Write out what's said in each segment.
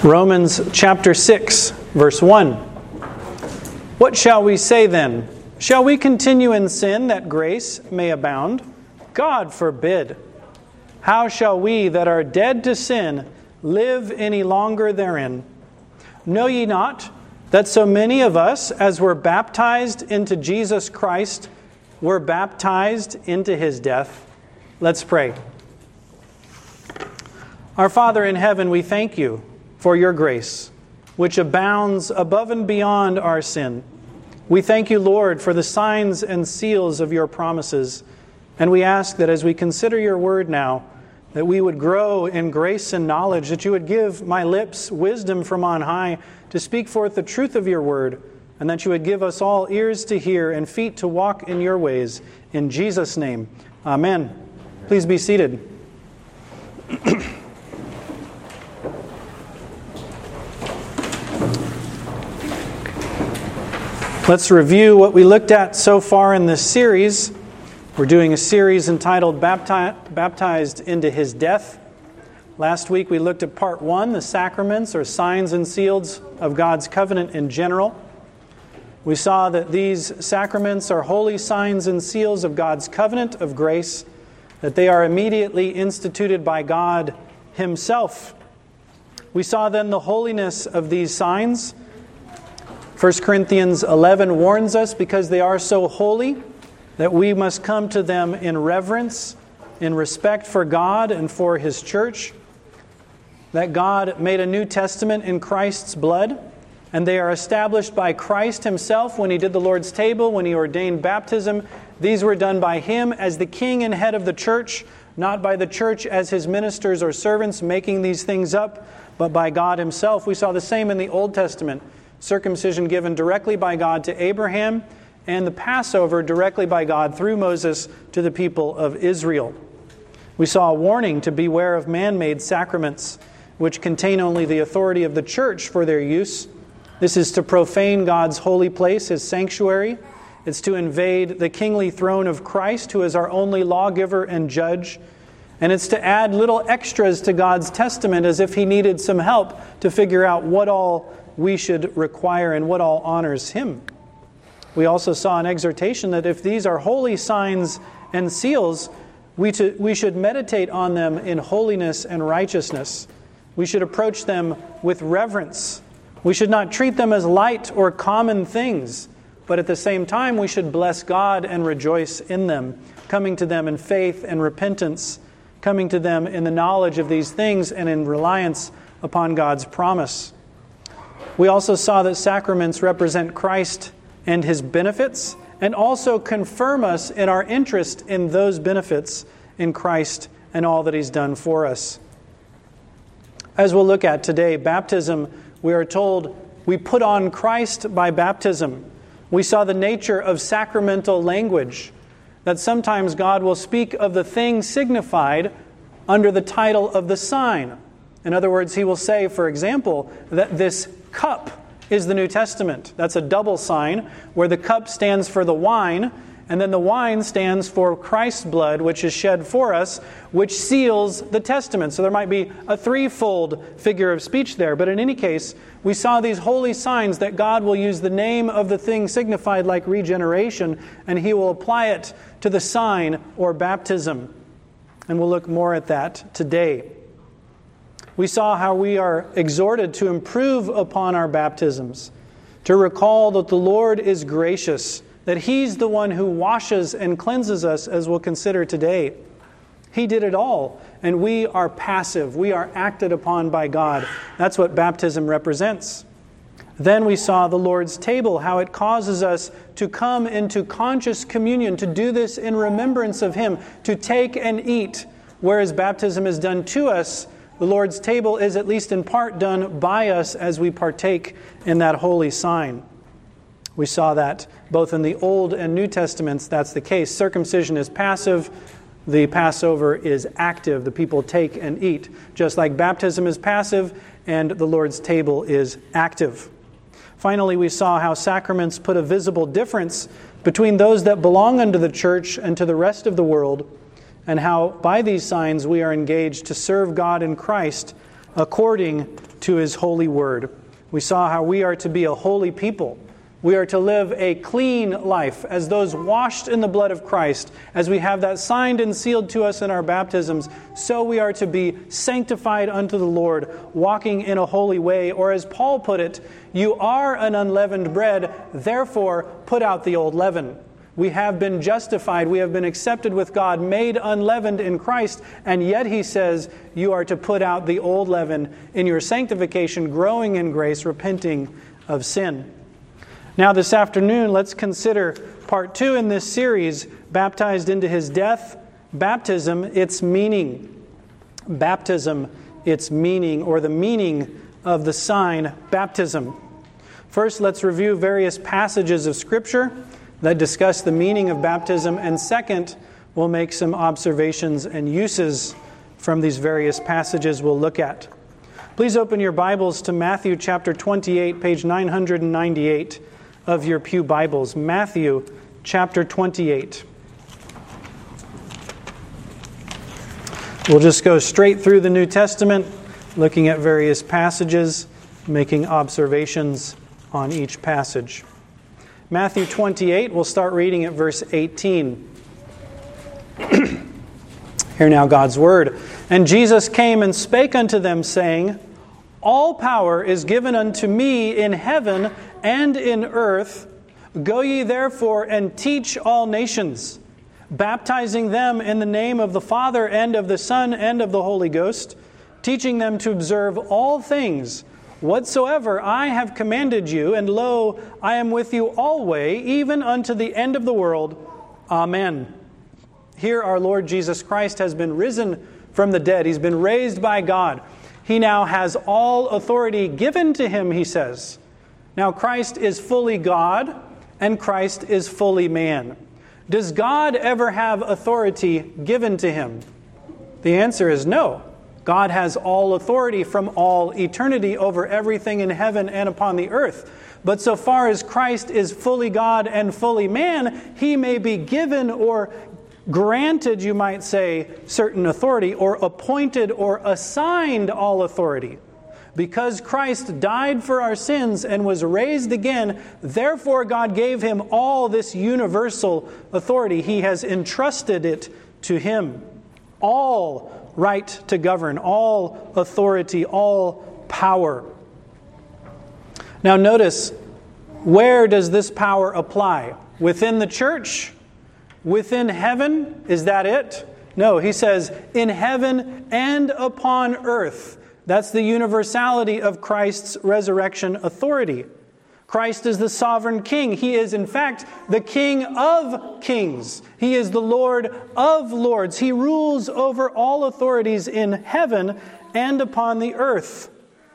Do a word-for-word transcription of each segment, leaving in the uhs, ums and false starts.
Romans chapter six, verse one. What shall we say then? Shall we continue in sin that grace may abound? God forbid. How shall we that are dead to sin live any longer therein? Know ye not that so many of us as were baptized into Jesus Christ were baptized into His death? Let's pray. Our Father in heaven, we thank You for Your grace, which abounds above and beyond our sin. We thank You, Lord, for the signs and seals of Your promises. And we ask that as we consider Your word now, that we would grow in grace and knowledge, that You would give my lips wisdom from on high to speak forth the truth of Your word, and that You would give us all ears to hear and feet to walk in Your ways. In Jesus' name, amen. Please be seated. Let's review what we looked at so far in this series. We're doing a series entitled Bapti- Baptized into His Death. Last week we looked at part one, the sacraments or signs and seals of God's covenant in general. We saw that these sacraments are holy signs and seals of God's covenant of grace, that they are immediately instituted by God Himself. We saw then the holiness of these signs. First Corinthians eleven warns us, because they are so holy, that we must come to them in reverence, in respect for God and for His church. That God made a New Testament in Christ's blood, and they are established by Christ Himself when He did the Lord's table, when He ordained baptism. These were done by Him as the King and head of the church, not by the church as His ministers or servants making these things up, but by God Himself. We saw the same in the Old Testament. Circumcision given directly by God to Abraham, and the Passover directly by God through Moses to the people of Israel. We saw a warning to beware of man-made sacraments, which contain only the authority of the church for their use. This is to profane God's holy place, His sanctuary. It's to invade the kingly throne of Christ, who is our only lawgiver and judge. And it's to add little extras to God's testament as if He needed some help to figure out what all we should require and what all honors Him. We also saw an exhortation that if these are holy signs and seals, we, to, we should meditate on them in holiness and righteousness. We should approach them with reverence. We should not treat them as light or common things, but at the same time we should bless God and rejoice in them, coming to them in faith and repentance, coming to them in the knowledge of these things and in reliance upon God's promise. We also saw that sacraments represent Christ and His benefits, and also confirm us in our interest in those benefits in Christ and all that He's done for us. As we'll look at today, baptism, we are told we put on Christ by baptism. We saw the nature of sacramental language, that sometimes God will speak of the thing signified under the title of the sign. In other words, He will say, for example, that this cup is the New Testament. That's a double sign, where the cup stands for the wine, and then the wine stands for Christ's blood, which is shed for us, which seals the testament. So there might be a threefold figure of speech there. But in any case, we saw these holy signs that God will use the name of the thing signified like regeneration, and He will apply it to the sign or baptism. And we'll look more at that today. We saw how we are exhorted to improve upon our baptisms, to recall that the Lord is gracious, that He's the one who washes and cleanses us, as we'll consider today. He did it all, and we are passive. We are acted upon by God. That's what baptism represents. Then we saw the Lord's table, how it causes us to come into conscious communion, to do this in remembrance of Him, to take and eat, whereas baptism is done to us. The Lord's table is at least in part done by us as we partake in that holy sign. We saw that both in the Old and New Testaments, that's the case. Circumcision is passive. The Passover is active. The people take and eat. Just like baptism is passive and the Lord's table is active. Finally, we saw how sacraments put a visible difference between those that belong unto the church and to the rest of the world, and how by these signs we are engaged to serve God in Christ according to His holy word. We saw how we are to be a holy people. We are to live a clean life as those washed in the blood of Christ. As we have that signed and sealed to us in our baptisms, so we are to be sanctified unto the Lord, walking in a holy way. Or as Paul put it, you are an unleavened bread, therefore put out the old leaven. We have been justified, we have been accepted with God, made unleavened in Christ, and yet he says you are to put out the old leaven in your sanctification, growing in grace, repenting of sin. Now this afternoon, let's consider part two in this series, Baptized into His Death, Baptism, its meaning. Baptism, its meaning, or the meaning of the sign baptism. First, let's review various passages of Scripture that discuss the meaning of baptism, and second, we'll make some observations and uses from these various passages we'll look at. Please open your Bibles to Matthew chapter twenty-eight, page nine ninety-eight of your pew Bibles. Matthew chapter twenty-eight. We'll just go straight through the New Testament, looking at various passages, making observations on each passage. Matthew twenty-eight, we'll start reading at verse eighteen. Hear now God's word. And Jesus came and spake unto them, saying, All power is given unto me in heaven and in earth. Go ye therefore and teach all nations, baptizing them in the name of the Father and of the Son and of the Holy Ghost, teaching them to observe all things whatsoever I have commanded you, and lo, I am with you always, even unto the end of the world. Amen. Here our Lord Jesus Christ has been risen from the dead. He's been raised by God. He now has all authority given to Him, he says. Now Christ is fully God, and Christ is fully man. Does God ever have authority given to Him? The answer is no. God has all authority from all eternity over everything in heaven and upon the earth. But so far as Christ is fully God and fully man, He may be given or granted, you might say, certain authority, or appointed or assigned all authority. Because Christ died for our sins and was raised again, therefore God gave Him all this universal authority. He has entrusted it to Him. All right to govern, all authority, all power. Now notice, where does this power apply? Within the church? Within heaven? Is that it? No, he says, in heaven and upon earth. That's the universality of Christ's resurrection authority. Christ is the sovereign king. He is, in fact, the King of kings. He is the Lord of lords. He rules over all authorities in heaven and upon the earth.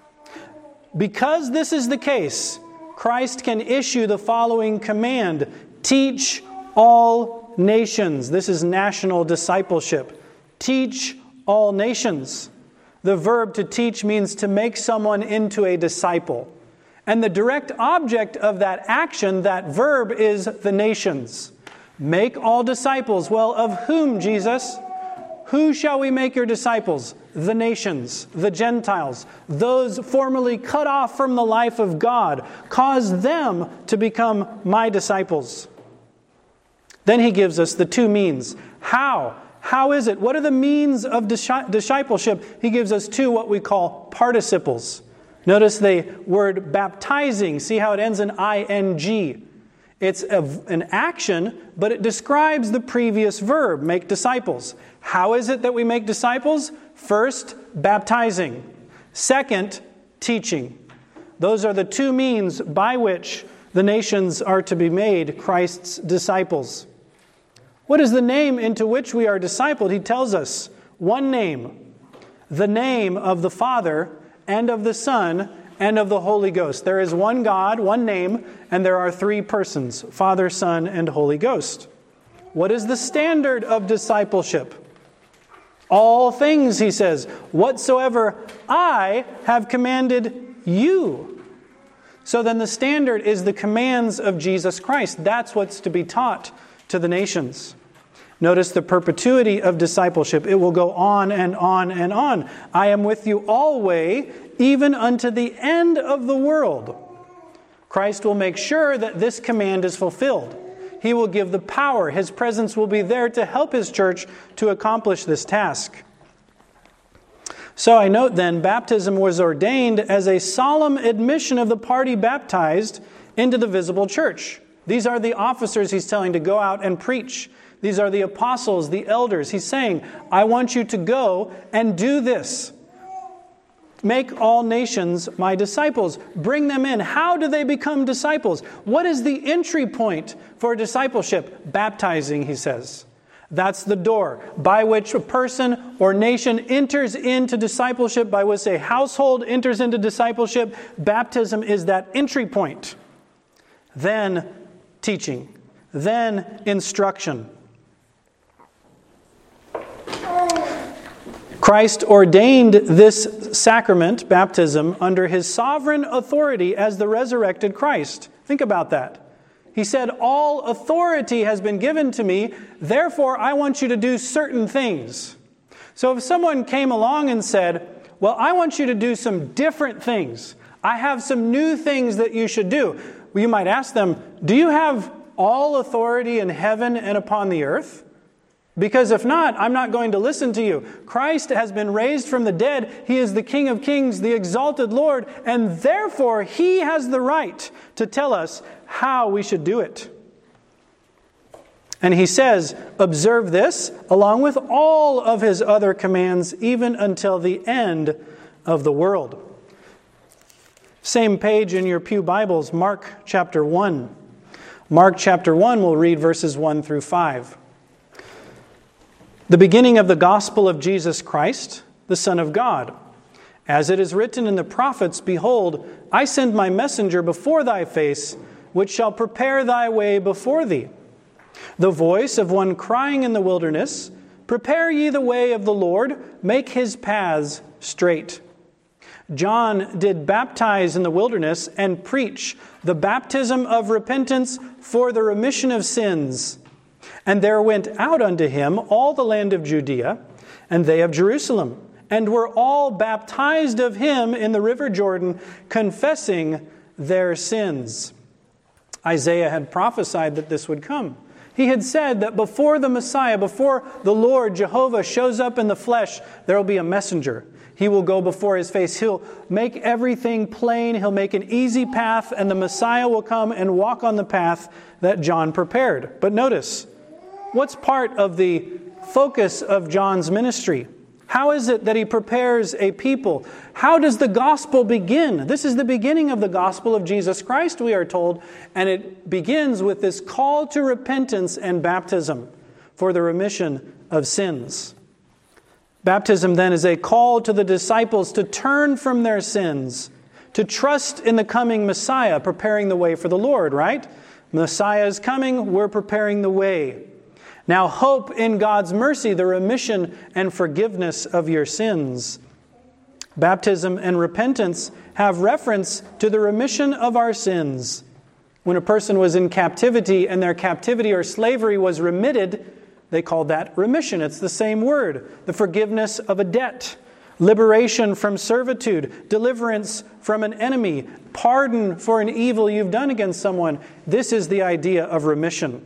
Because this is the case, Christ can issue the following command: teach all nations. This is national discipleship. Teach all nations. The verb to teach means to make someone into a disciple. And the direct object of that action, that verb, is the nations. Make all disciples. Well, of whom, Jesus? Who shall we make your disciples? The nations, the Gentiles, those formerly cut off from the life of God. Cause them to become my disciples. Then he gives us the two means. How? How is it? What are the means of discipleship? He gives us two what we call participles. Notice the word baptizing. See how it ends in ing. It's a, an action, but it describes the previous verb, make disciples. How is it that we make disciples? First, baptizing. Second, teaching. Those are the two means by which the nations are to be made Christ's disciples. What is the name into which we are discipled? He tells us one name, the name of the Father and of the Son, and of the Holy Ghost. There is one God, one name, and there are three persons, Father, Son, and Holy Ghost. What is the standard of discipleship? All things, he says, whatsoever I have commanded you. So then the standard is the commands of Jesus Christ. That's what's to be taught to the nations. Notice the perpetuity of discipleship. It will go on and on and on. I am with you always, even unto the end of the world. Christ will make sure that this command is fulfilled. He will give the power. His presence will be there to help His church to accomplish this task. So I note then, baptism was ordained as a solemn admission of the party baptized into the visible church. These are the officers He's telling to go out and preach. These are the apostles, the elders. He's saying, I want you to go and do this. Make all nations my disciples. Bring them in. How do they become disciples? What is the entry point for discipleship? Baptizing, he says. That's the door by which a person or nation enters into discipleship, by which a household enters into discipleship. Baptism is that entry point. Then teaching. Then instruction. Christ ordained this sacrament, baptism, under His sovereign authority as the resurrected Christ. Think about that. He said, all authority has been given to me, therefore I want you to do certain things. So if someone came along and said, well, I want you to do some different things. I have some new things that you should do. Well, you might ask them, do you have all authority in heaven and upon the earth? Because if not, I'm not going to listen to you. Christ has been raised from the dead. He is the King of Kings, the exalted Lord, and therefore He has the right to tell us how we should do it. And He says, observe this along with all of His other commands, even until the end of the world. Same page in your pew Bibles, Mark chapter one. Mark chapter one, we'll read verses one through five. The beginning of the gospel of Jesus Christ, the Son of God. As it is written in the prophets, behold, I send my messenger before thy face, which shall prepare thy way before thee. The voice of one crying in the wilderness, prepare ye the way of the Lord, make His paths straight. John did baptize in the wilderness and preach the baptism of repentance for the remission of sins. And there went out unto him all the land of Judea, and they of Jerusalem, and were all baptized of him in the river Jordan, confessing their sins. Isaiah had prophesied that this would come. He had said that before the Messiah, before the Lord Jehovah shows up in the flesh, there will be a messenger. He will go before His face. He'll make everything plain. He'll make an easy path, and the Messiah will come and walk on the path that John prepared. But notice, what's part of the focus of John's ministry? How is it that he prepares a people? How does the gospel begin? This is the beginning of the gospel of Jesus Christ, we are told, and it begins with this call to repentance and baptism for the remission of sins. Baptism then is a call to the disciples to turn from their sins, to trust in the coming Messiah, preparing the way for the Lord, right? Messiah is coming, we're preparing the way. Now hope in God's mercy, the remission and forgiveness of your sins. Baptism and repentance have reference to the remission of our sins. When a person was in captivity and their captivity or slavery was remitted, they called that remission. It's the same word. The forgiveness of a debt, liberation from servitude, deliverance from an enemy, pardon for an evil you've done against someone. This is the idea of remission.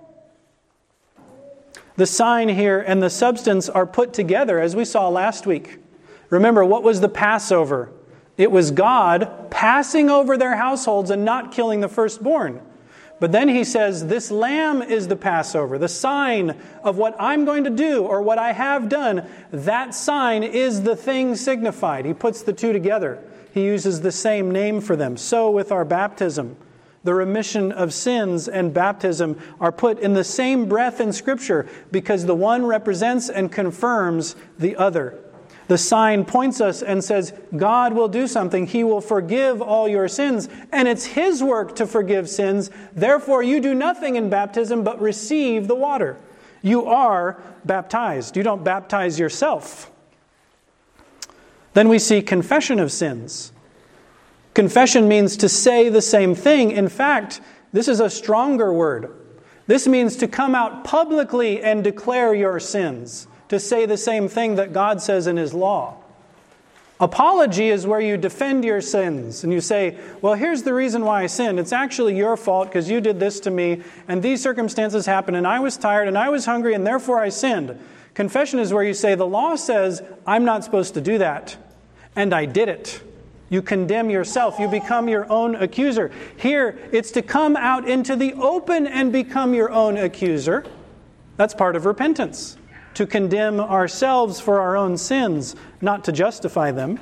The sign here and the substance are put together, as we saw last week. Remember, what was the Passover? It was God passing over their households and not killing the firstborn. But then He says, this lamb is the Passover, the sign of what I'm going to do or what I have done. That sign is the thing signified. He puts the two together. He uses the same name for them. So with our baptism, the remission of sins and baptism are put in the same breath in Scripture because the one represents and confirms the other. The sign points us and says, God will do something. He will forgive all your sins, and it's His work to forgive sins. Therefore, you do nothing in baptism but receive the water. You are baptized. You don't baptize yourself. Then we see confession of sins. Confession means to say the same thing. In fact, this is a stronger word. This means to come out publicly and declare your sins, to say the same thing that God says in His law. Apology is where you defend your sins and you say, well, here's the reason why I sinned. It's actually your fault because you did this to me and these circumstances happened and I was tired and I was hungry and therefore I sinned. Confession is where you say, the law says I'm not supposed to do that and I did it. You condemn yourself. You become your own accuser. Here, it's to come out into the open and become your own accuser. That's part of repentance. To condemn ourselves for our own sins, not to justify them.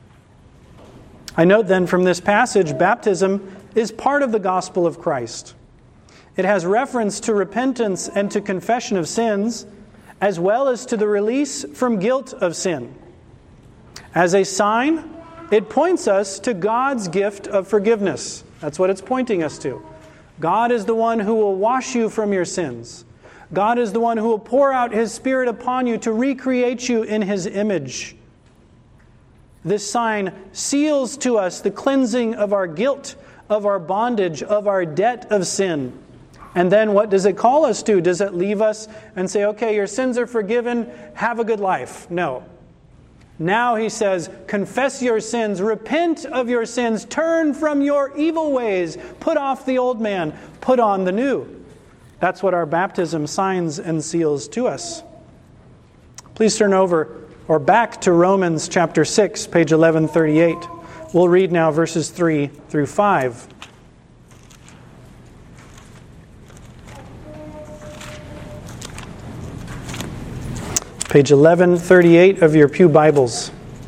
I note then from this passage, baptism is part of the gospel of Christ. It has reference to repentance and to confession of sins, as well as to the release from guilt of sin. As a sign, it points us to God's gift of forgiveness. That's what it's pointing us to. God is the one who will wash you from your sins. God is the one who will pour out His Spirit upon you to recreate you in His image. This sign seals to us the cleansing of our guilt, of our bondage, of our debt of sin. And then what does it call us to? Does it leave us and say, okay, your sins are forgiven, have a good life? No. Now He says, confess your sins, repent of your sins, turn from your evil ways, put off the old man, put on the new. That's what our baptism signs and seals to us. Please turn over or back to Romans chapter six, page eleven thirty-eight. We'll read now verses three through five. Page eleven thirty-eight of your pew Bibles,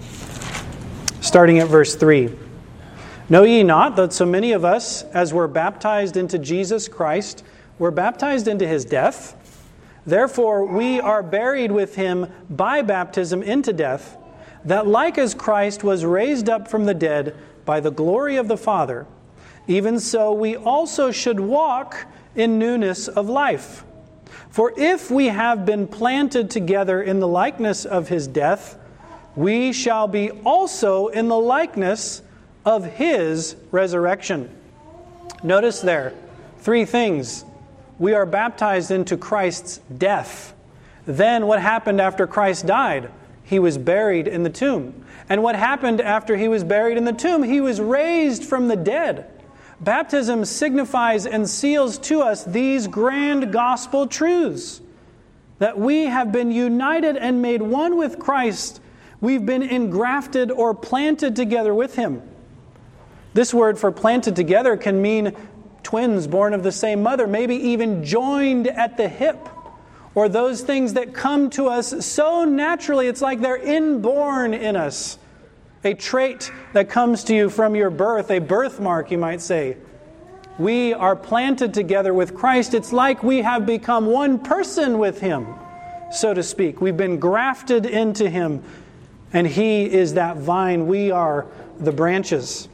starting at verse three. Know ye not that so many of us, as were baptized into Jesus Christ, were baptized into His death? Therefore we are buried with Him by baptism into death, that like as Christ was raised up from the dead by the glory of the Father, even so we also should walk in newness of life. For if we have been planted together in the likeness of His death, we shall be also in the likeness of His resurrection. Notice there, three things. We are baptized into Christ's death. Then what happened after Christ died? He was buried in the tomb. And what happened after He was buried in the tomb? He was raised from the dead. Baptism signifies and seals to us these grand gospel truths. That we have been united and made one with Christ. We've been engrafted or planted together with Him. This word for planted together can mean twins born of the same mother, maybe even joined at the hip. Or those things that come to us so naturally, it's like they're inborn in us. A trait that comes to you from your birth, a birthmark, you might say. We are planted together with Christ. It's like we have become one person with Him, so to speak. We've been grafted into Him, and He is that vine. We are the branches.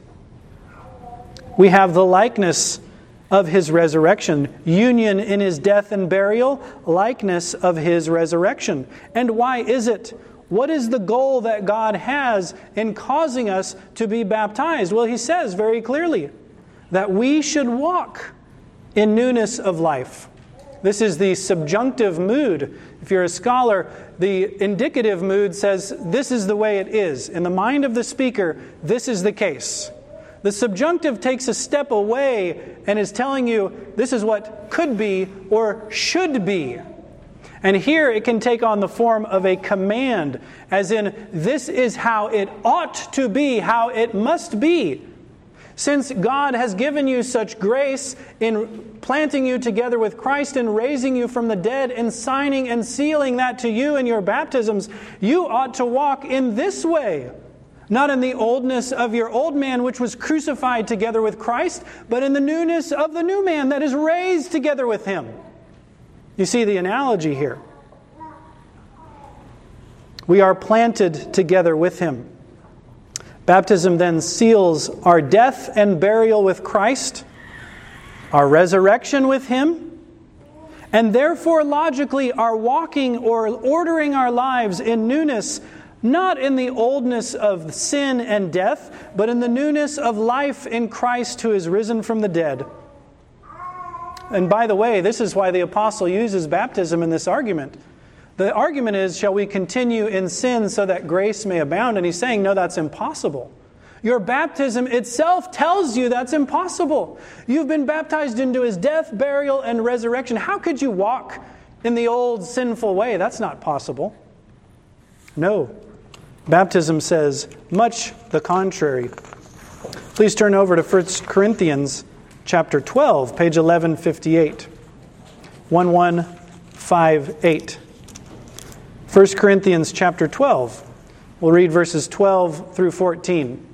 We have the likeness of His resurrection, union in His death and burial, likeness of His resurrection. And why is it? What is the goal that God has in causing us to be baptized? Well, He says very clearly that we should walk in newness of life. This is the subjunctive mood. If you're a scholar, the indicative mood says this is the way it is. In the mind of the speaker, this is the case. The subjunctive takes a step away and is telling you this is what could be or should be. And here it can take on the form of a command, as in, this is how it ought to be, how it must be. Since God has given you such grace in planting you together with Christ and raising you from the dead and signing and sealing that to you in your baptisms, you ought to walk in this way. Not in the oldness of your old man, which was crucified together with Christ, but in the newness of the new man that is raised together with Him. You see the analogy here. We are planted together with Him. Baptism then seals our death and burial with Christ, our resurrection with Him, and therefore logically our walking or ordering our lives in newness, not in the oldness of sin and death, but in the newness of life in Christ who is risen from the dead. And by the way, this is why the apostle uses baptism in this argument. The argument is, shall we continue in sin so that grace may abound? And he's saying, no, that's impossible. Your baptism itself tells you that's impossible. You've been baptized into his death, burial, and resurrection. How could you walk in the old sinful way? That's not possible. No. Baptism says much the contrary. Please turn over to First Corinthians chapter twelve, page eleven fifty-eight. eleven fifty-eight. First Corinthians chapter twelve. We'll read verses twelve through fourteen.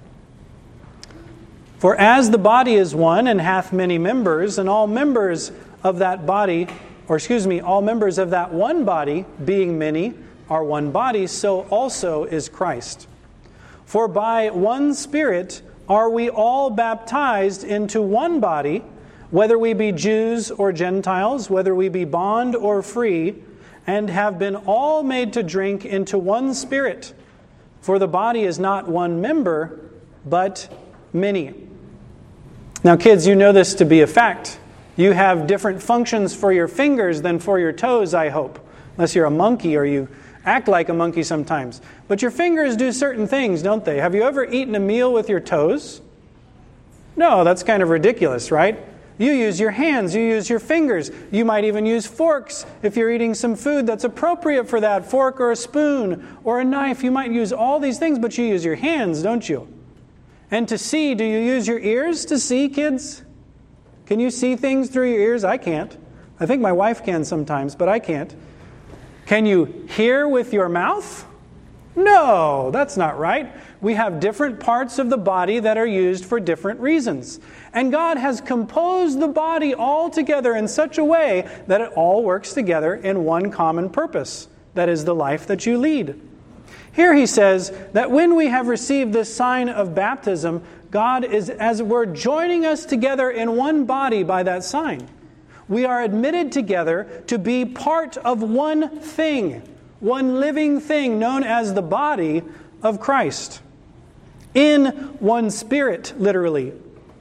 For as the body is one and hath many members, and all members of that body, or excuse me, all members of that one body, being many, are one body, so also is Christ. For by one Spirit are we all baptized into one body, whether we be Jews or Gentiles, whether we be bond or free, and have been all made to drink into one Spirit. For the body is not one member, but many. Now, kids, you know this to be a fact. You have different functions for your fingers than for your toes, I hope. Unless you're a monkey or you act like a monkey sometimes. But your fingers do certain things, don't they? Have you ever eaten a meal with your toes? No, that's kind of ridiculous, right? You use your hands, you use your fingers. You might even use forks if you're eating some food that's appropriate for that. Fork or a spoon or a knife. You might use all these things, but you use your hands, don't you? And to see, do you use your ears to see, kids? Can you see things through your ears? I can't. I think my wife can sometimes, but I can't. Can you hear with your mouth? No, that's not right. We have different parts of the body that are used for different reasons. And God has composed the body all together in such a way that it all works together in one common purpose. That is the life that you lead. Here he says that when we have received this sign of baptism, God is, as it were, joining us together in one body by that sign. We are admitted together to be part of one thing, one living thing known as the body of Christ. In one Spirit, literally.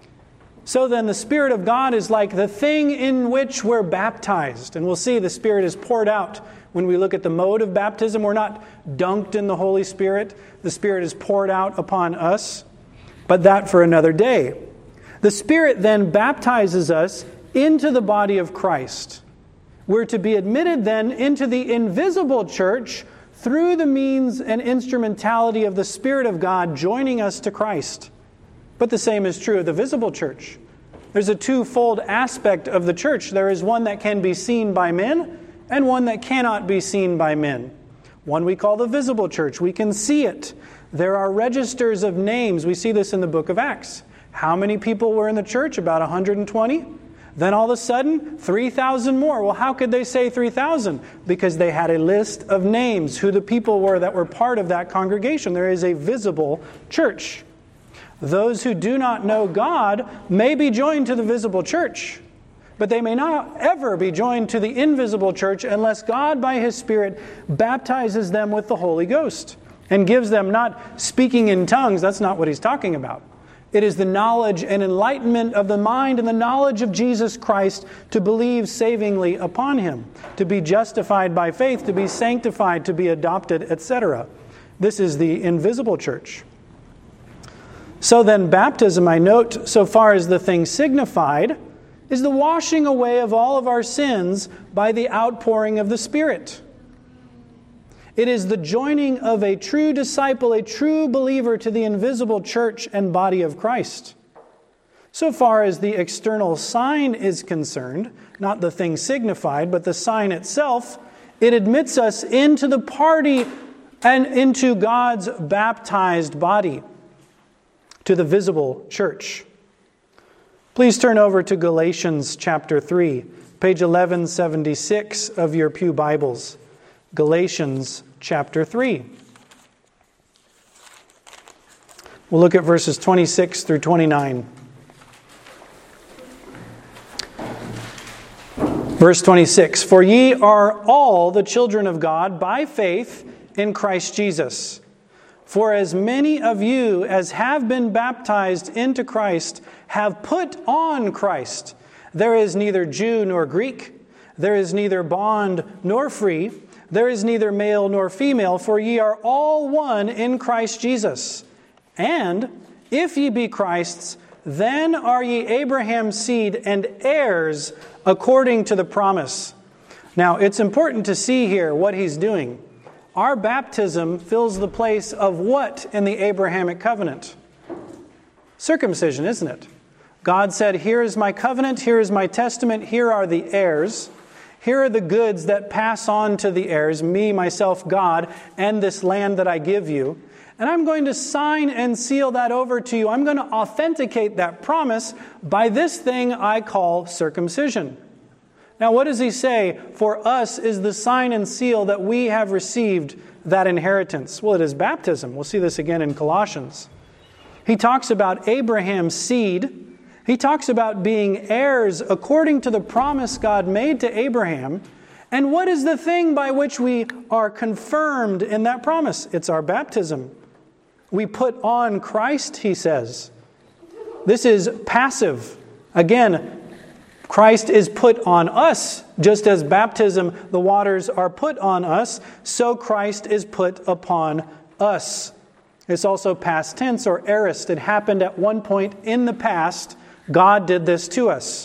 So then the Spirit of God is like the thing in which we're baptized. And we'll see the Spirit is poured out when we look at the mode of baptism. We're not dunked in the Holy Spirit. The Spirit is poured out upon us. But that for another day. The Spirit then baptizes us into the body of Christ. We're to be admitted then into the invisible church through the means and instrumentality of the Spirit of God joining us to Christ. But the same is true of the visible church. There's a twofold aspect of the church. There is one that can be seen by men and one that cannot be seen by men. One we call the visible church. We can see it. There are registers of names. We see this in the book of Acts. How many people were in the church? About one hundred twenty. Then all of a sudden, three thousand more. Well, how could they say three thousand? Because they had a list of names, who the people were that were part of that congregation. There is a visible church. Those who do not know God may be joined to the visible church, but they may not ever be joined to the invisible church unless God, by His Spirit, baptizes them with the Holy Ghost and gives them not speaking in tongues. That's not what He's talking about. It is the knowledge and enlightenment of the mind and the knowledge of Jesus Christ to believe savingly upon Him, to be justified by faith, to be sanctified, to be adopted, et cetera. This is the invisible church. So then baptism, I note, so far as the thing signified, is the washing away of all of our sins by the outpouring of the Spirit. It is the joining of a true disciple, a true believer to the invisible church and body of Christ. So far as the external sign is concerned, not the thing signified, but the sign itself, it admits us into the party and into God's baptized body, to the visible church. Please turn over to Galatians chapter three, page eleven seventy-six of your pew Bibles. Galatians chapter three. We'll look at verses twenty-six through twenty-nine. Verse twenty-six, For ye are all the children of God by faith in Christ Jesus. For as many of you as have been baptized into Christ have put on Christ. There is neither Jew nor Greek. There is neither bond nor free. There is neither male nor female, for ye are all one in Christ Jesus. And if ye be Christ's, then are ye Abraham's seed and heirs according to the promise. Now, it's important to see here what he's doing. Our baptism fills the place of what in the Abrahamic covenant? Circumcision, isn't it? God said, here is my covenant, here is my testament, here are the heirs. Here are the goods that pass on to the heirs, me, myself, God, and this land that I give you. And I'm going to sign and seal that over to you. I'm going to authenticate that promise by this thing I call circumcision. Now, what does he say? For us is the sign and seal that we have received that inheritance. Well, it is baptism. We'll see this again in Colossians. He talks about Abraham's seed. He talks about being heirs according to the promise God made to Abraham. And what is the thing by which we are confirmed in that promise? It's our baptism. We put on Christ, he says. This is passive. Again, Christ is put on us. Just as baptism, the waters are put on us, so Christ is put upon us. It's also past tense or aorist. It happened at one point in the past. God did this to us.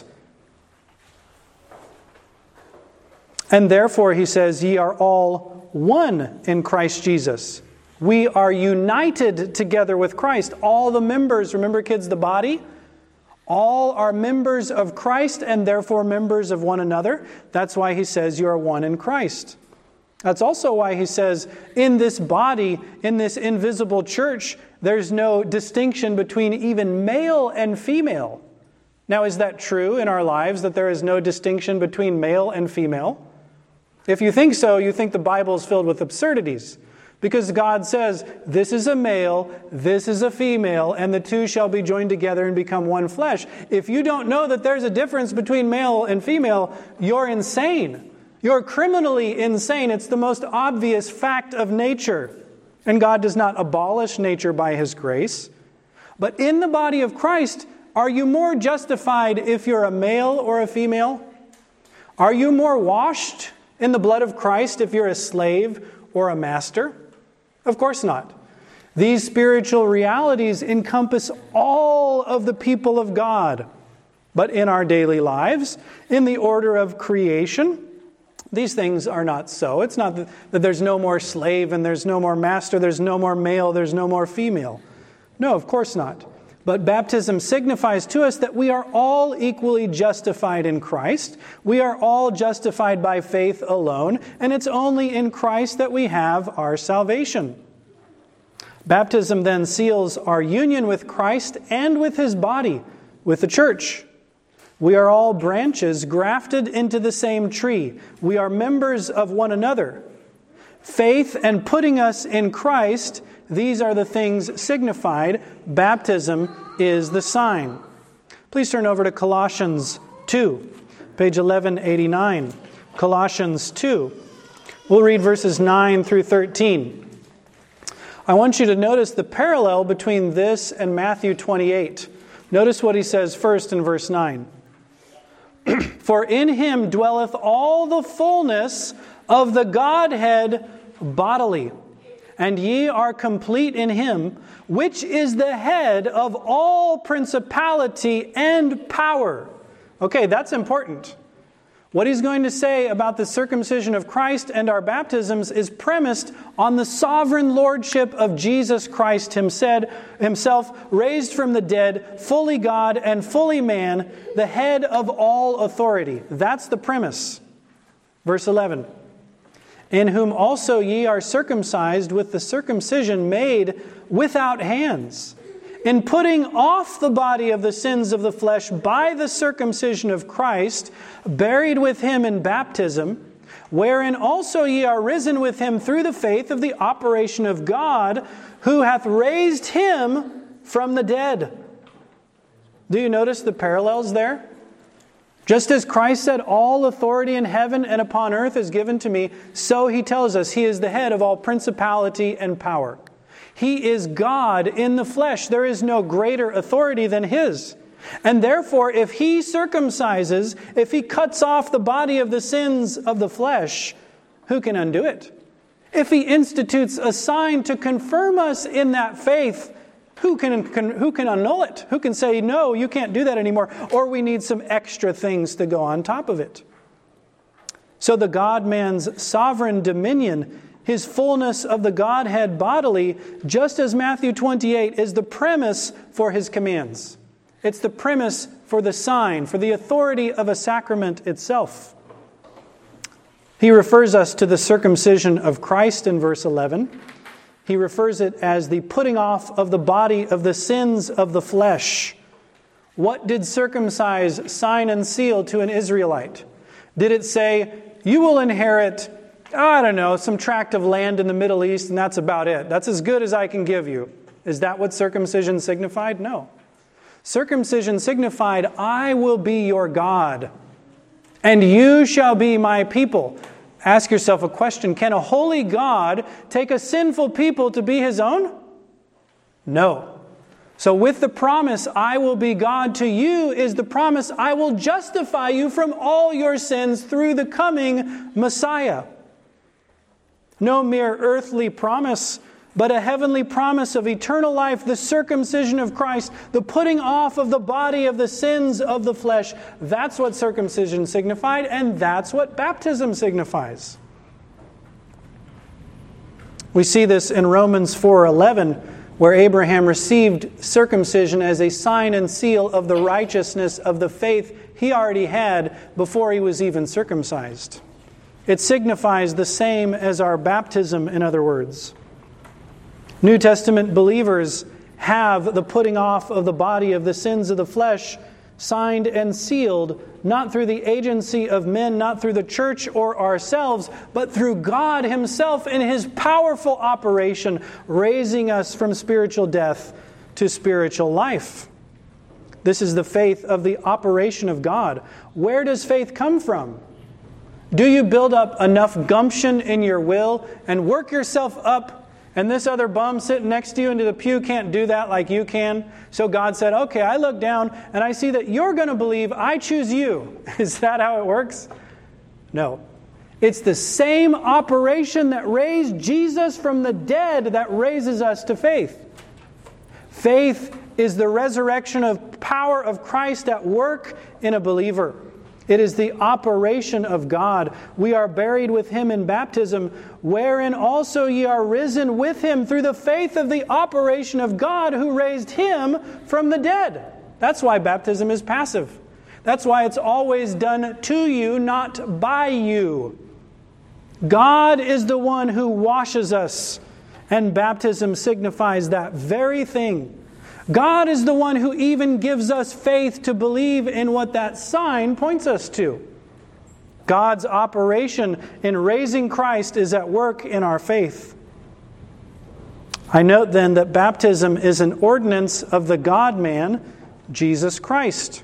And therefore, he says, ye are all one in Christ Jesus. We are united together with Christ. All the members, remember kids, the body? All are members of Christ and therefore members of one another. That's why he says you are one in Christ. That's also why he says in this body, in this invisible church, there's no distinction between even male and female. Now, is that true in our lives, that there is no distinction between male and female? If you think so, you think the Bible is filled with absurdities. Because God says, this is a male, this is a female, and the two shall be joined together and become one flesh. If you don't know that there's a difference between male and female, you're insane. You're criminally insane. It's the most obvious fact of nature. And God does not abolish nature by his grace. But in the body of Christ, are you more justified if you're a male or a female? Are you more washed in the blood of Christ if you're a slave or a master? Of course not. These spiritual realities encompass all of the people of God. But in our daily lives, in the order of creation, these things are not so. It's not that, that there's no more slave and there's no more master, there's no more male, there's no more female. No, of course not. But baptism signifies to us that we are all equally justified in Christ. We are all justified by faith alone, and it's only in Christ that we have our salvation. Baptism then seals our union with Christ and with his body, with the church. We are all branches grafted into the same tree. We are members of one another. Faith and putting us in Christ, these are the things signified. Baptism is the sign. Please turn over to Colossians two, page eleven eighty-nine. Colossians two. We'll read verses nine through thirteen. I want you to notice the parallel between this and Matthew twenty-eight. Notice what he says first in verse nine. For in him dwelleth all the fullness of the Godhead bodily. And ye are complete in him, which is the head of all principality and power. Okay, that's important. What he's going to say about the circumcision of Christ and our baptisms is premised on the sovereign lordship of Jesus Christ himself, raised from the dead, fully God and fully man, the head of all authority. That's the premise. Verse eleven. In whom also ye are circumcised with the circumcision made without hands, in putting off the body of the sins of the flesh by the circumcision of Christ, buried with him in baptism, wherein also ye are risen with him through the faith of the operation of God, who hath raised him from the dead. Do you notice the parallels there? Just as Christ said, all authority in heaven and upon earth is given to me, so he tells us he is the head of all principality and power. He is God in the flesh. There is no greater authority than his. And therefore, if he circumcises, if he cuts off the body of the sins of the flesh, who can undo it? If he institutes a sign to confirm us in that faith, who can, can, who can annul it? Who can say, no, you can't do that anymore, or we need some extra things to go on top of it? So the God-man's sovereign dominion, his fullness of the Godhead bodily, just as Matthew twenty-eight, is the premise for his commands. It's the premise for the sign, for the authority of a sacrament itself. He refers us to the circumcision of Christ in verse eleven. He refers it as the putting off of the body of the sins of the flesh. What did circumcise sign and seal to an Israelite? Did it say, you will inherit, I don't know, some tract of land in the Middle East, and that's about it. That's as good as I can give you. Is that what circumcision signified? No. Circumcision signified, I will be your God, and you shall be my people. Ask yourself a question. Can a holy God take a sinful people to be his own? No. So with the promise, I will be God to you, is the promise, I will justify you from all your sins through the coming Messiah. No mere earthly promise, but a heavenly promise of eternal life, the circumcision of Christ, the putting off of the body of the sins of the flesh. That's what circumcision signified, and that's what baptism signifies. We see this in Romans four eleven, where Abraham received circumcision as a sign and seal of the righteousness of the faith he already had before he was even circumcised. It signifies the same as our baptism, in other words. New Testament believers have the putting off of the body of the sins of the flesh signed and sealed, not through the agency of men, not through the church or ourselves, but through God himself in his powerful operation, raising us from spiritual death to spiritual life. This is the faith of the operation of God. Where does faith come from? Do you build up enough gumption in your will and work yourself up, and this other bum sitting next to you into the pew can't do that like you can? So God said, okay, I look down and I see that you're going to believe, I choose you. Is that how it works? No. It's the same operation that raised Jesus from the dead that raises us to faith. Faith is the resurrection of power of Christ at work in a believer. It is the operation of God. We are buried with him in baptism, wherein also ye are risen with him through the faith of the operation of God who raised him from the dead. That's why baptism is passive. That's why it's always done to you, not by you. God is the one who washes us, and baptism signifies that very thing. God is the one who even gives us faith to believe in what that sign points us to. God's operation in raising Christ is at work in our faith. I note then that baptism is an ordinance of the God-man, Jesus Christ.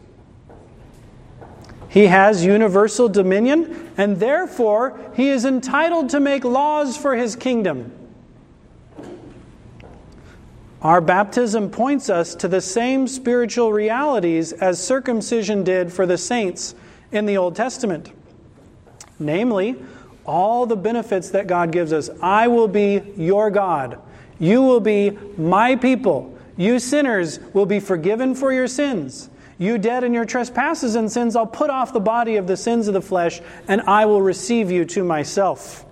He has universal dominion, and therefore he is entitled to make laws for his kingdom. Our baptism points us to the same spiritual realities as circumcision did for the saints in the Old Testament. Namely, all the benefits that God gives us. I will be your God. You will be my people. You sinners will be forgiven for your sins. You dead in your trespasses and sins, I'll put off the body of the sins of the flesh, and I will receive you to myself.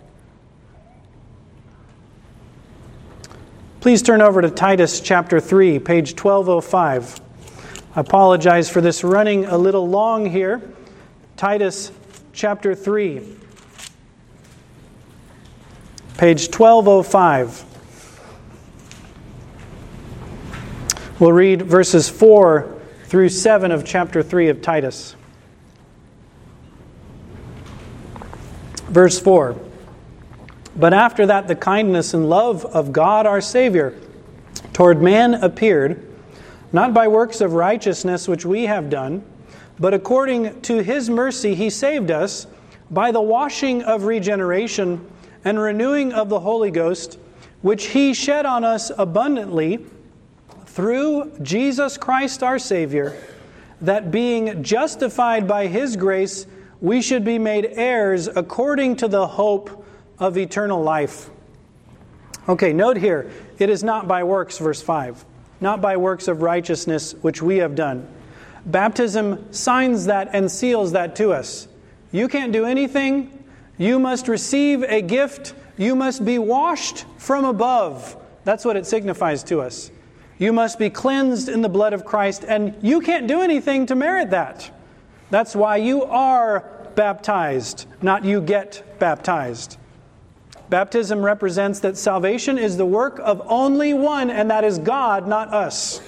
Please turn over to Titus chapter three, page twelve oh five. I apologize for this running a little long here. Titus chapter three, page twelve oh five. We'll read verses four through seven of chapter three of Titus. Verse four. But after that the kindness and love of God our Savior toward man appeared, not by works of righteousness which we have done, but according to his mercy he saved us by the washing of regeneration and renewing of the Holy Ghost, which he shed on us abundantly through Jesus Christ our Savior, that being justified by His grace, we should be made heirs according to the hope of eternal life. Okay, note here, it is not by works, verse five, not by works of righteousness which we have done. Baptism signs that and seals that to us. You can't do anything. You must receive a gift. You must be washed from above. That's what it signifies to us. You must be cleansed in the blood of Christ, and you can't do anything to merit that. That's why you are baptized, not you get baptized. Baptism represents that salvation is the work of only one, and that is God, not us.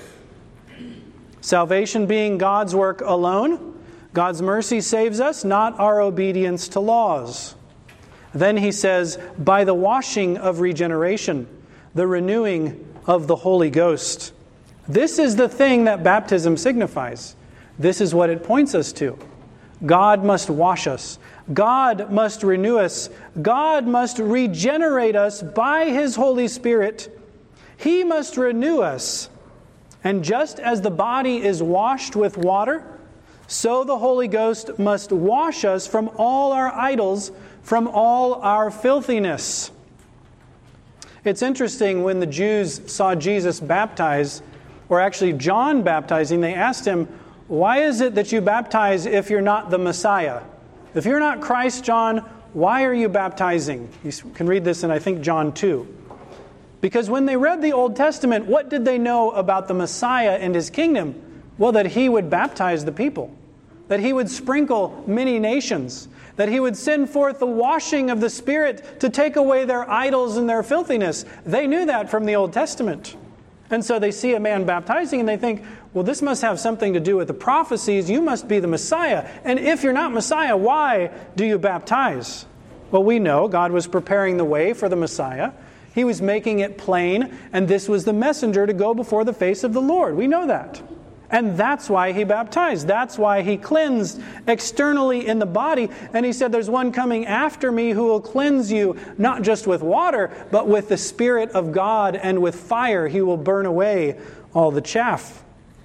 Salvation being God's work alone, God's mercy saves us, not our obedience to laws. Then he says, by the washing of regeneration, the renewing of the Holy Ghost. This is the thing that baptism signifies. This is what it points us to. God must wash us. God must renew us. God must regenerate us by His Holy Spirit. He must renew us. And just as the body is washed with water, so the Holy Ghost must wash us from all our idols, from all our filthiness. It's interesting, when the Jews saw Jesus baptize, or actually John baptizing, they asked him, why is it that you baptize if you're not the Messiah? If you're not Christ, John, why are you baptizing? You can read this in, I think, John two. Because when they read the Old Testament, what did they know about the Messiah and His kingdom? Well, that He would baptize the people, that He would sprinkle many nations, that He would send forth the washing of the Spirit to take away their idols and their filthiness. They knew that from the Old Testament. And so they see a man baptizing and they think, well, this must have something to do with the prophecies. You must be the Messiah. And if you're not Messiah, why do you baptize? Well, we know God was preparing the way for the Messiah. He was making it plain, and this was the messenger to go before the face of the Lord. We know that. And that's why He baptized. That's why He cleansed externally in the body. And He said, there's one coming after me who will cleanse you, not just with water, but with the Spirit of God and with fire. He will burn away all the chaff.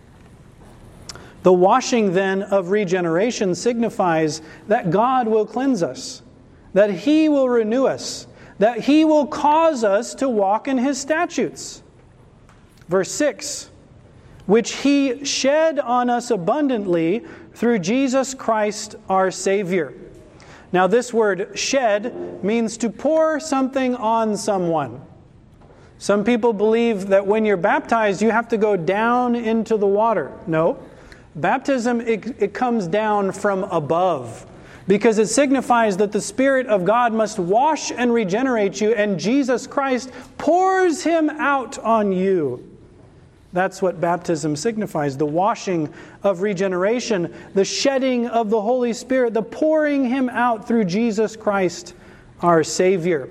The washing then of regeneration signifies that God will cleanse us, that He will renew us, that He will cause us to walk in His statutes. Verse six, which He shed on us abundantly through Jesus Christ our Savior. Now this word shed means to pour something on someone. Some people believe that when you're baptized, you have to go down into the water. No. Baptism, it, it comes down from above, because it signifies that the Spirit of God must wash and regenerate you, and Jesus Christ pours Him out on you. That's what baptism signifies, the washing of regeneration, the shedding of the Holy Spirit, the pouring Him out through Jesus Christ, our Savior.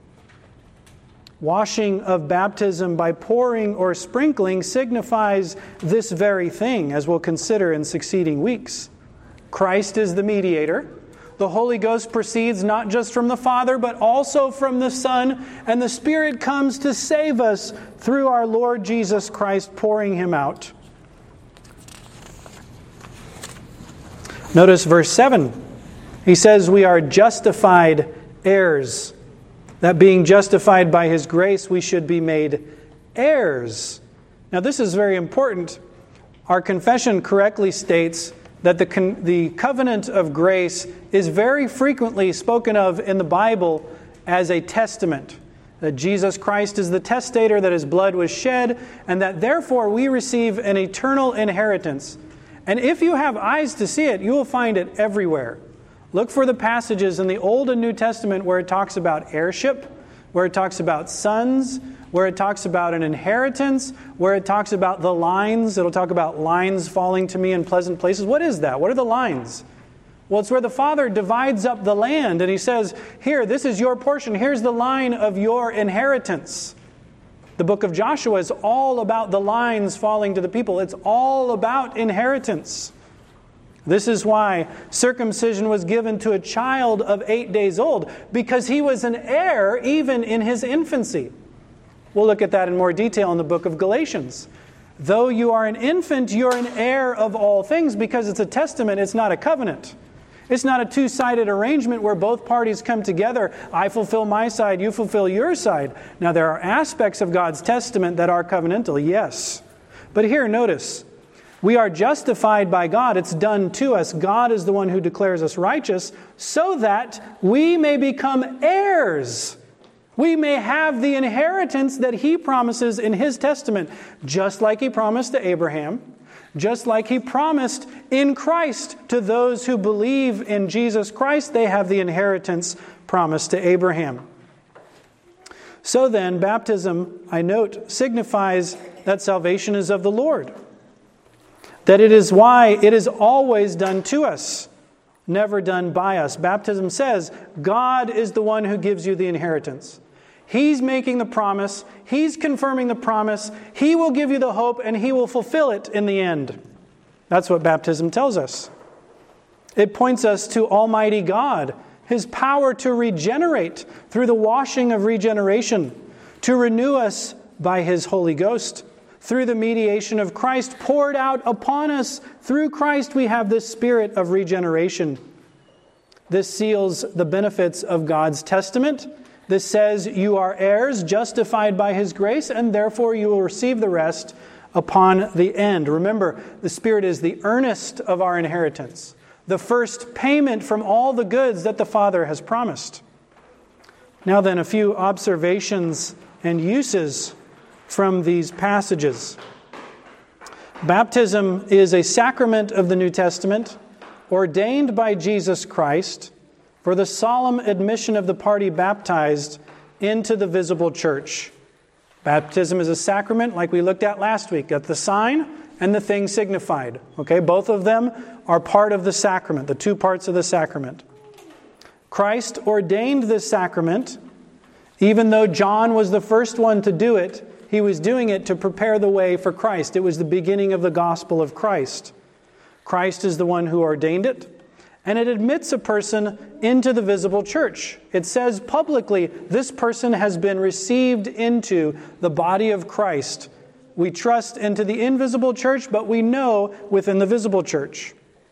Washing of baptism by pouring or sprinkling signifies this very thing, as we'll consider in succeeding weeks. Christ is the mediator. The Holy Ghost proceeds not just from the Father, but also from the Son, and the Spirit comes to save us through our Lord Jesus Christ, pouring Him out. Notice verse seven. He says we are justified heirs. That being justified by His grace, we should be made heirs. Now this is very important. Our confession correctly states that the, con- the covenant of grace is very frequently spoken of in the Bible as a testament. That Jesus Christ is the testator, that His blood was shed, and that therefore we receive an eternal inheritance. And if you have eyes to see it, you will find it everywhere. Look for the passages in the Old and New Testament where it talks about heirship, where it talks about sons, where it talks about an inheritance, where it talks about the lines. It'll talk about lines falling to me in pleasant places. What is that? What are the lines? Well, it's where the Father divides up the land and He says, here, this is your portion. Here's the line of your inheritance. The book of Joshua is all about the lines falling to the people. It's all about inheritance. This is why circumcision was given to a child of eight days old, because he was an heir even in his infancy. We'll look at that in more detail in the book of Galatians. Though you are an infant, you're an heir of all things, because it's a testament, it's not a covenant. It's not a two-sided arrangement where both parties come together. I fulfill my side, you fulfill your side. Now, there are aspects of God's testament that are covenantal, yes. But here, notice, we are justified by God. It's done to us. God is the one who declares us righteous so that we may become heirs. We may have the inheritance that He promises in His testament, just like He promised to Abraham, just like He promised in Christ to those who believe in Jesus Christ. They have the inheritance promised to Abraham. So then, baptism, I note, signifies that salvation is of the Lord. That it is why it is always done to us, never done by us. Baptism says God is the one who gives you the inheritance. He's making the promise. He's confirming the promise. He will give you the hope, and He will fulfill it in the end. That's what baptism tells us. It points us to Almighty God, His power to regenerate through the washing of regeneration, to renew us by His Holy Ghost. Through the mediation of Christ poured out upon us, through Christ we have this spirit of regeneration. This seals the benefits of God's testament. This says you are heirs, justified by His grace, and therefore you will receive the rest upon the end. Remember, the Spirit is the earnest of our inheritance, the first payment from all the goods that the Father has promised. Now then, a few observations and uses from these passages. Baptism is a sacrament of the New Testament, ordained by Jesus Christ for the solemn admission of the party baptized into the visible church. Baptism is a sacrament like we looked at last week. Got the sign and the thing signified. Okay, both of them are part of the sacrament, the two parts of the sacrament. Christ ordained this sacrament. Even though John was the first one to do it, he was doing it to prepare the way for Christ. It was the beginning of the gospel of Christ. Christ is the one who ordained it. And it admits a person into the visible church. It says publicly, this person has been received into the body of Christ. We trust into the invisible church, but we know within the visible church.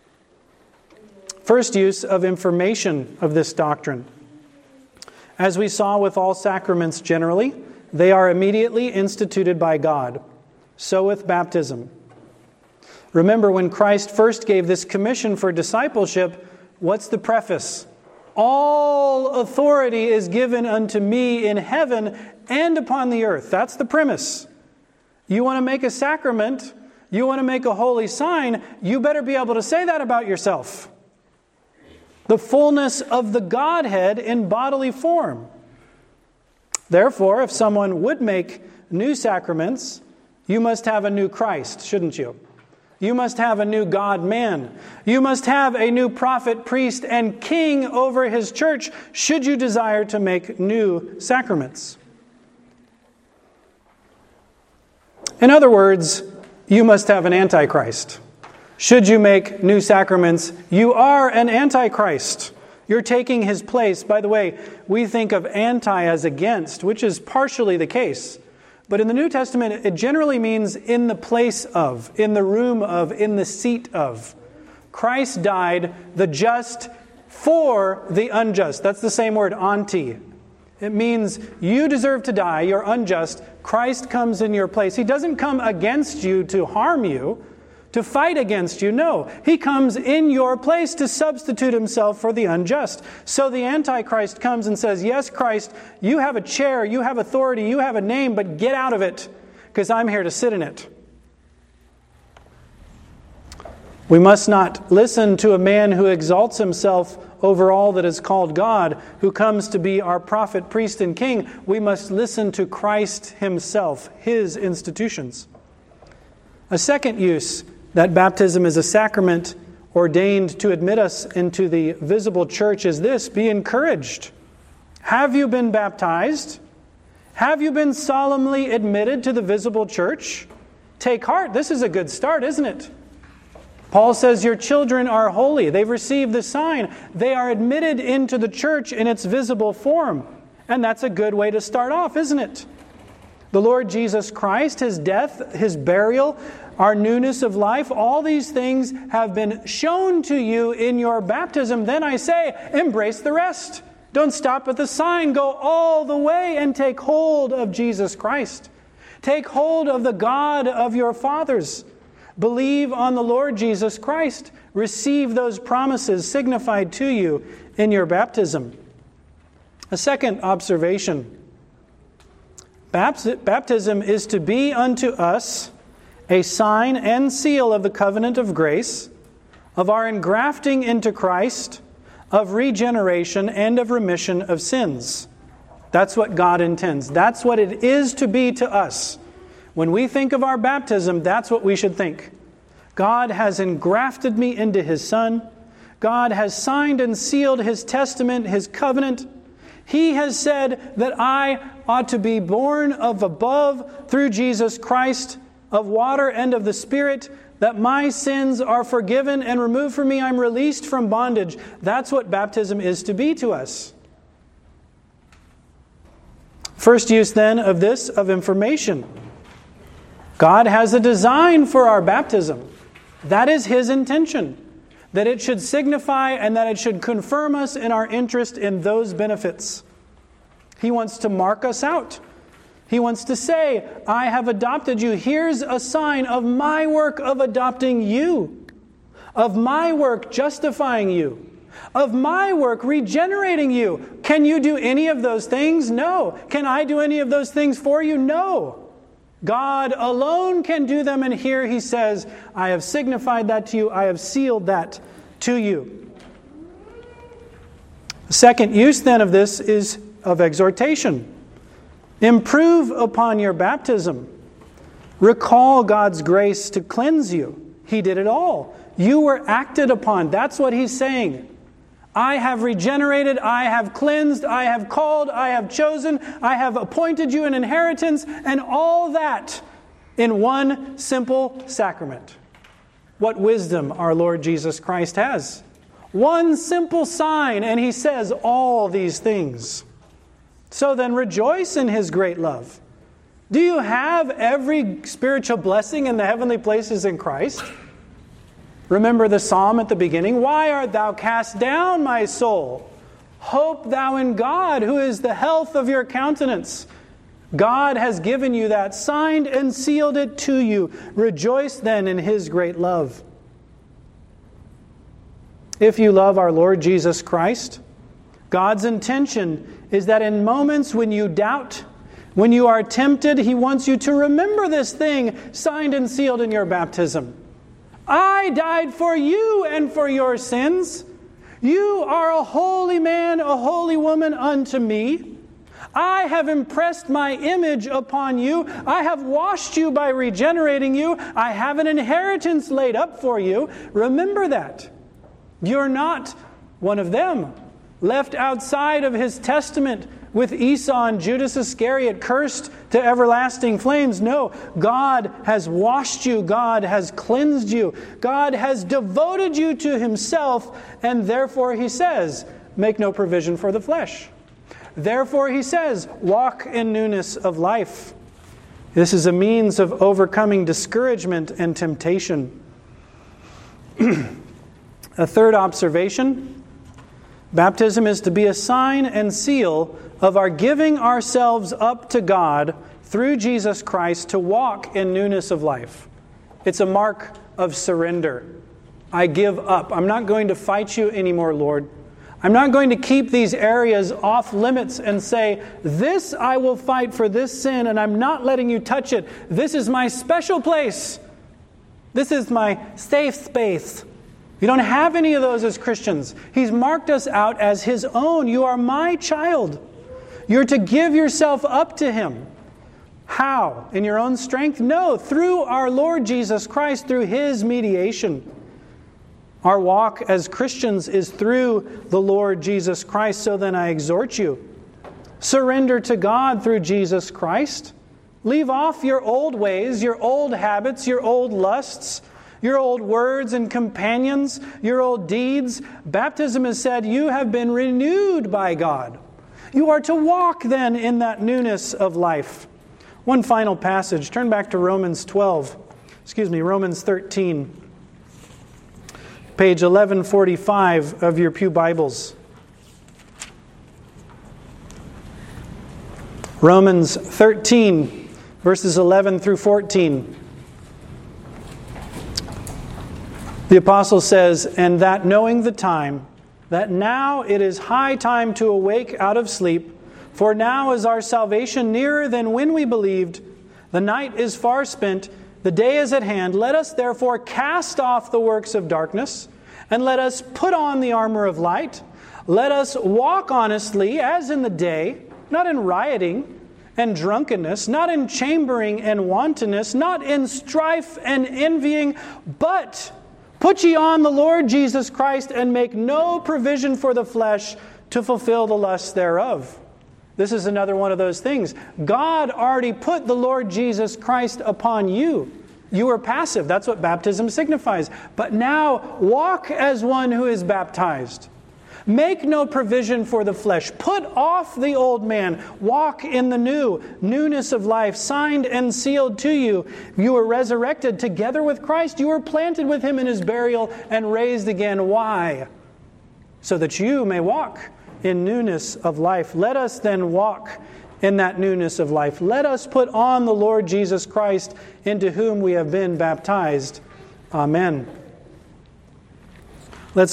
First use of information of this doctrine. As we saw with all sacraments generally, they are immediately instituted by God. So with baptism. Remember, when Christ first gave this commission for discipleship, what's the preface? All authority is given unto me in heaven and upon the earth. That's the premise. You want to make a sacrament, you want to make a holy sign, you better be able to say that about yourself. The fullness of the Godhead in bodily form. Therefore, if someone would make new sacraments, you must have a new Christ, shouldn't you? You must have a new God-man. You must have a new prophet, priest, and king over His church, should you desire to make new sacraments. In other words, you must have an antichrist. Should you make new sacraments, you are an antichrist. You're taking His place. By the way, we think of anti as against, which is partially the case. But in the New Testament, it generally means in the place of, in the room of, in the seat of. Christ died, the just, for the unjust. That's the same word, anti. It means you deserve to die, you're unjust. Christ comes in your place. He doesn't come against you to harm you, to fight against you. No, He comes in your place to substitute Himself for the unjust. So the Antichrist comes and says, yes, Christ, you have a chair, you have authority, you have a name, but get out of it, because I'm here to sit in it. We must not listen to a man who exalts himself over all that is called God, who comes to be our prophet, priest, and king. We must listen to Christ Himself, His institutions. A second use that baptism is a sacrament ordained to admit us into the visible church is this: be encouraged. Have you been baptized? Have you been solemnly admitted to the visible church? Take heart. This is a good start, isn't it? Paul says your children are holy. They've received the sign. They are admitted into the church in its visible form. And that's a good way to start off, isn't it? The Lord Jesus Christ, His death, His burial, our newness of life, all these things have been shown to you in your baptism. Then I say, embrace the rest. Don't stop at the sign. Go all the way and take hold of Jesus Christ. Take hold of the God of your fathers. Believe on the Lord Jesus Christ. Receive those promises signified to you in your baptism. A second observation. Baptism is to be unto us a sign and seal of the covenant of grace, of our engrafting into Christ, of regeneration, and of remission of sins. That's what God intends. That's what it is to be to us. When we think of our baptism, that's what we should think. God has engrafted me into His Son. God has signed and sealed His testament, His covenant. He has said that I ought to be born of above through Jesus Christ, of water and of the Spirit, that my sins are forgiven and removed from me. I'm released from bondage. That's what baptism is to be to us. First use then of this, of information. God has a design for our baptism. That is His intention. That it should signify and that it should confirm us in our interest in those benefits. He wants to mark us out. He wants to say, I have adopted you. Here's a sign of my work of adopting you. Of my work justifying you. Of my work regenerating you. Can you do any of those things? No. Can I do any of those things for you? No. God alone can do them, and here He says, I have signified that to you. I have sealed that to you. The second use then of this is of exhortation. Improve upon your baptism. Recall God's grace to cleanse you. He did it all. You were acted upon. That's what He's saying. I have regenerated, I have cleansed, I have called, I have chosen, I have appointed you an inheritance, and all that in one simple sacrament. What wisdom our Lord Jesus Christ has. One simple sign, and He says all these things. So then rejoice in His great love. Do you have every spiritual blessing in the heavenly places in Christ? Remember the psalm at the beginning. Why art thou cast down, my soul? Hope thou in God, who is the health of your countenance. God has given you that, signed and sealed it to you. Rejoice then in His great love. If you love our Lord Jesus Christ, God's intention is that in moments when you doubt, when you are tempted, He wants you to remember this thing signed and sealed in your baptism. I died for you and for your sins. You are a holy man, a holy woman unto me. I have impressed my image upon you. I have washed you by regenerating you. I have an inheritance laid up for you. Remember that. You're not one of them, left outside of His testament with Esau and Judas Iscariot, cursed to everlasting flames. No, God has washed you. God has cleansed you. God has devoted you to Himself, and therefore He says, make no provision for the flesh. Therefore He says, walk in newness of life. This is a means of overcoming discouragement and temptation. A third observation, baptism is to be a sign and seal of our giving ourselves up to God through Jesus Christ to walk in newness of life. It's a mark of surrender. I give up. I'm not going to fight you anymore, Lord. I'm not going to keep these areas off limits and say, this I will fight for this sin, and I'm not letting you touch it. This is my special place. This is my safe space. You don't have any of those as Christians. He's marked us out as His own. You are my child. You're to give yourself up to Him. How? In your own strength? No, through our Lord Jesus Christ, through His mediation. Our walk as Christians is through the Lord Jesus Christ. So then I exhort you, surrender to God through Jesus Christ. Leave off your old ways, your old habits, your old lusts, your old words and companions, your old deeds. Baptism has said you have been renewed by God. You are to walk then in that newness of life. One final passage. Turn back to Romans twelve. Excuse me, Romans thirteen. Page eleven forty-five of your pew Bibles. Romans thirteen, verses eleven through fourteen. The apostle says, "And that knowing the time, that now it is high time to awake out of sleep, for now is our salvation nearer than when we believed. The night is far spent, the day is at hand. Let us therefore cast off the works of darkness, and let us put on the armor of light. Let us walk honestly as in the day, not in rioting and drunkenness, not in chambering and wantonness, not in strife and envying, but put ye on the Lord Jesus Christ, and make no provision for the flesh to fulfill the lusts thereof." This is another one of those things. God already put the Lord Jesus Christ upon you. You were passive. That's what baptism signifies. But now walk as one who is baptized. Make no provision for the flesh. Put off the old man. Walk in the new. Newness of life, signed and sealed to you. You were resurrected together with Christ. You were planted with Him in His burial and raised again. Why? So that you may walk in newness of life. Let us then walk in that newness of life. Let us put on the Lord Jesus Christ, into whom we have been baptized. Amen.